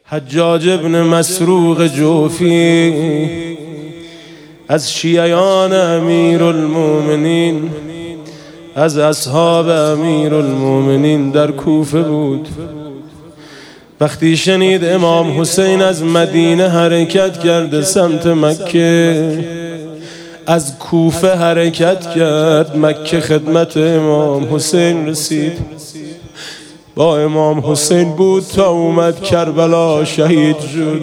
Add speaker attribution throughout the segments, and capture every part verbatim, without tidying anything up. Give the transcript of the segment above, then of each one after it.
Speaker 1: حجاج ابن مسروق جوفی از شیعیان امیر المومنین، از اصحاب امیر المومنین در کوفه بود. وقتی شنید امام حسین از مدینه حرکت کرده سمت مکه، از کوفه حرکت کرد، مکه خدمت امام حسین رسید. با امام حسین بود تا اومد کربلا شهید شد.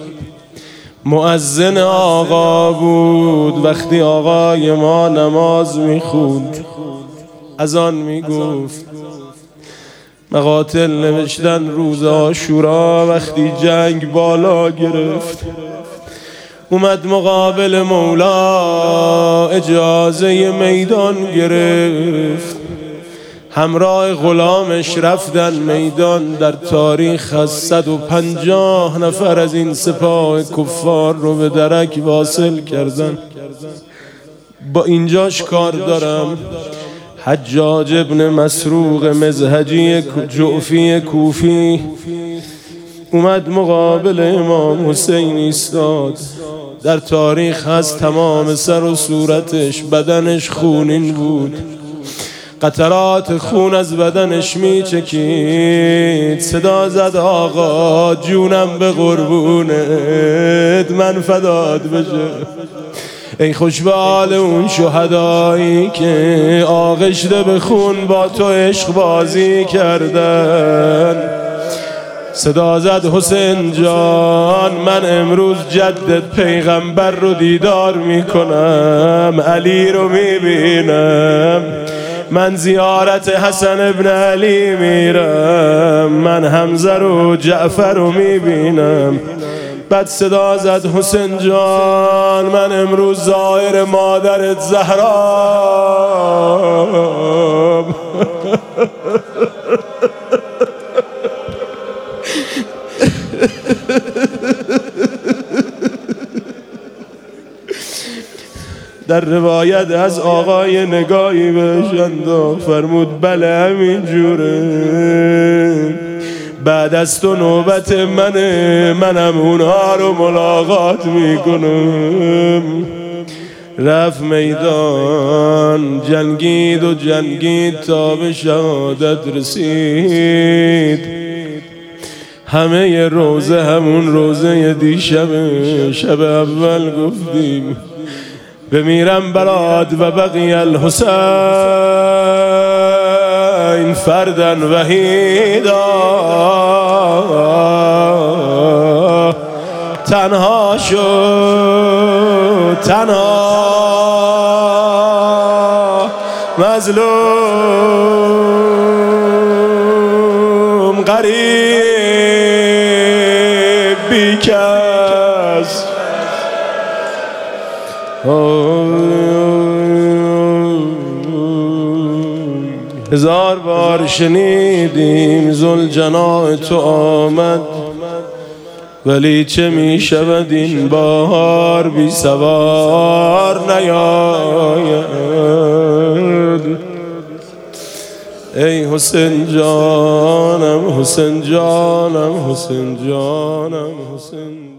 Speaker 1: مؤذن آقا بود، وقتی آقای ما نماز میخوند اذان میگفت. مقاتل نوشتن روز عاشورا وقتی جنگ بالا گرفت، اومد مقابل مولا اجازه میدان گرفت، همراه غلامش رفتن میدان. در تاریخ از صد و پنجاه نفر از این سپاه کفار رو به درک واصل کردن. با اینجاش کار دارم. حجاج ابن مسروق مزهجی جعفی کوفی اومد مقابل امام حسین ایستاد. در تاریخ هست تمام سر و صورتش، بدنش خونین بود، قطرات خون از بدنش می چکید. صدا زد آقا جونم به قربونت، من فدات بشه. ای خوش به حال اون شهدایی که آغشته به خون با تو عشق بازی کردن. صدا زد حسین جان من امروز جدت پیغمبر رو دیدار میکنم، علی رو میبینم، من زیارت حسن ابن علی میرم، من حمزه رو جعفر رو میبینم. بعد صدا زد حسین جان من امروز زائر مادرت زهرام. در روایت از آقای نگاهی بهش انداخت، فرمود بله همین جوره، بعد از تو نوبت منه، منم اونها رو ملاقات میکنم. رفت میدان جنگید و جنگید تا به شهادت رسید. همه روزه همون روزه دیشب شب اول گفتیم بمیرم برات و بقی الحسین فردن وحیدا، تنها شد تنها مظلوم غریب بیکس. هزار بار شنیدیم ذوالجناح تو آمد، ولی چه می شود این بهار بی سوار نیاید. ای حسین جانم حسین جانم حسین جانم حسین